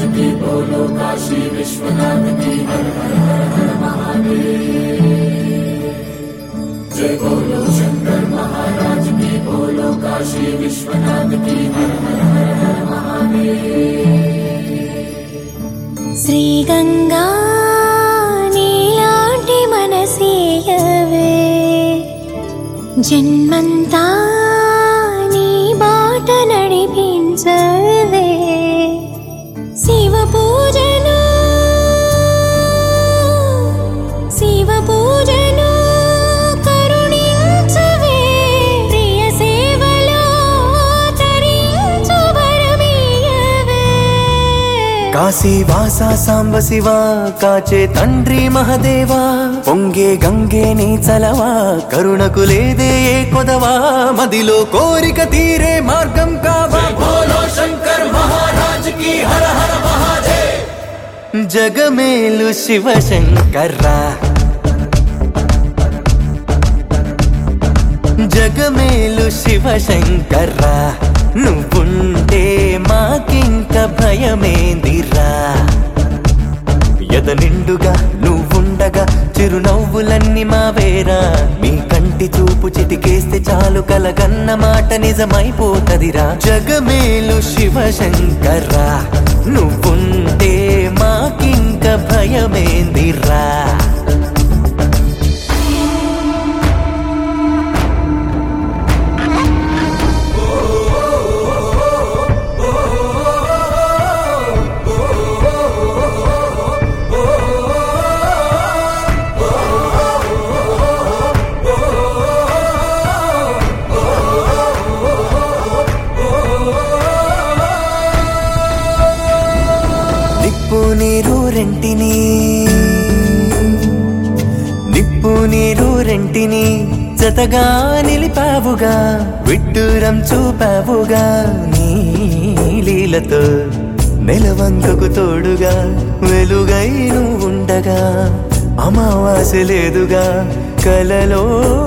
की बोलो काशी विश्वनाथ की हर हर हर हर महादेव। जय बोलो शंकर महाराज की बोलो काशी विश्वनाथ की हर हर हर हर महादेव। श्री गंगा नीलांटी मनसीयवे जन्मंता नी बाట నడిపించవే శివ పూజను కరుణించవే ప్రియ సేవలో తరించు వరమీయవే। కాశీ వాసా సాంబ శివ కాచే తండ్రి మహదేవా పొంగే గంగే నీ చలవా కరుణకు లేదే ఏ కొదవా మదిలో కోరిక తీరే మార్గం కావా బోలో శంకర్ మహారాజ్ की हर हर महादेव। జగమేలు శివ శంకర్రా జగమేలు శివ శంకర్రా నువ్వుంటే మాకింక భయమేందిరా ఎద నిండుగా నువ్వుండగా చిరునవ్వులన్నీ మావేరా మీ కంటి చూపు చిటికేస్తే చాలు కలగన్న మాట నిజమైపోతదిరా జగమేలు శివ శంకర్రా నువ్వుంటే మాకింక భయమేందిరా। నిప్పు నీరు రెంటిని జతగా నిలిపావుగా విడ్డూరం చూపావుగా నీ లీలతో నెలవంకకు తోడుగా వెలుగై నువ్వుండగా అమావాస్య లేదుగా కలలో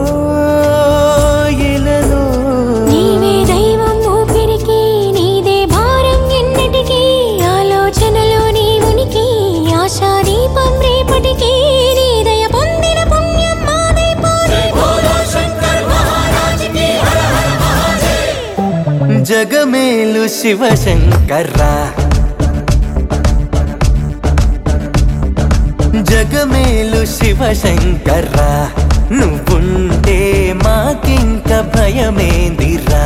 ఇలలో నీవే దైవం ఊపిరికి నీదే భారం ఎన్నటికీ ఆలోచనలో నీ ఉనికి ఆశా దీపం రేపటికి నీ దయ పొందిన పుణ్యం మాదైపోయి బోలో శంకర్ మహారాజ్ की हर हर महादेव। జగమేలు శివ శంకర్రా జగమేలు శివ శంకర్రా నువ్వుంటే మాకింక భయమేందిరా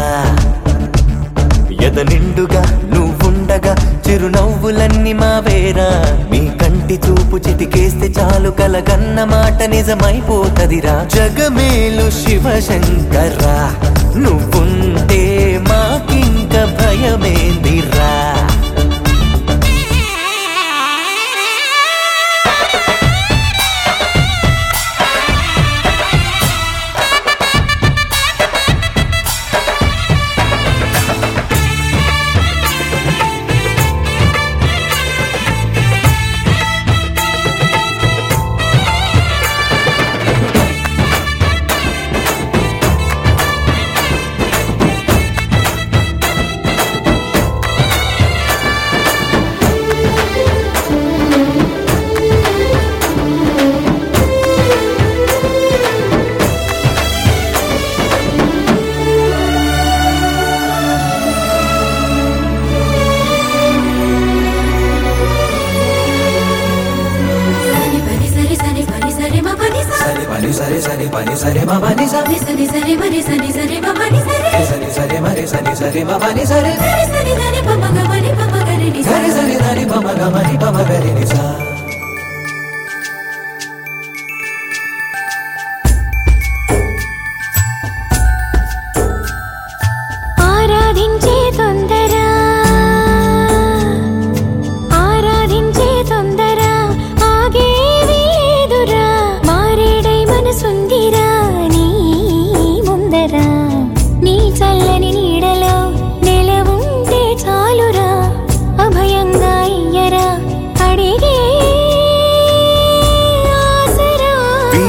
ఎద నిండుగా నువ్వుండగా చిరునవ్వులన్నీ మావేరా మీ కంటి చూపు చిటికేస్తే చాలు కలగన్న మాట నిజమైపోతదిరా జగమేలు శివ శంకర్రా నువ్వుంటే మాకింక భయమేందిరా। సరే మా బని సరి సరి సరి మరి సరి సరి మా బని సరి సరి సరి మరి సరి సరి మా బని సరి సరి సరి దని పమ గమని పమ గరి ని సరి సరి దని పమ గమని పమ గరి ని సా। ఆరాధించే తొందర ఆగేవి లేదురా మారేడై మనసుందిరా నీ ముందర నీ చల్లని నీడలో నెలవుంటే చాలురా అభయంగా ఇయ్యరా అడిగే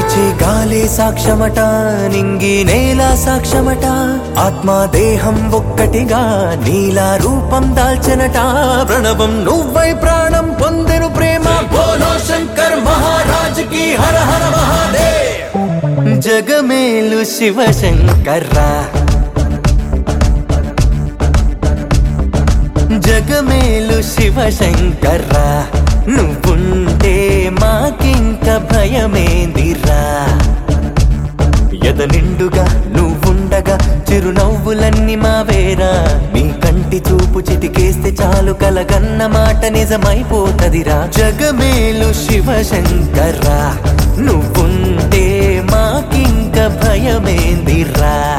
వీచే గాలే సాక్ష్యమట నింగి నేల సాక్ష్యమట ఆత్మ దేహం ఒక్కటిగా నీలా రూపం దాల్చనట ప్రణవం నువ్వై ప్రాణం పొందెను ప్రేమ బోలో శంకర్ మహారాజ్ కి హర హర మహాదేవ్ జగమేలు శివ శంకర్రా జగమేలు శివ శంకర్రా నువ్వుంటే మాకింక భయమేందిరా ఎద నిండుగా నువ్వుండగా చిరునవ్వులన్నీ మావేరా నీ కంటి చూపు చిటికేస్తే చాలు కలగన్న మాట నిజమైపోతదిరా జగమేలు శివ శంకర్రా నువ్వుంటే మాకింక భయమేందిరా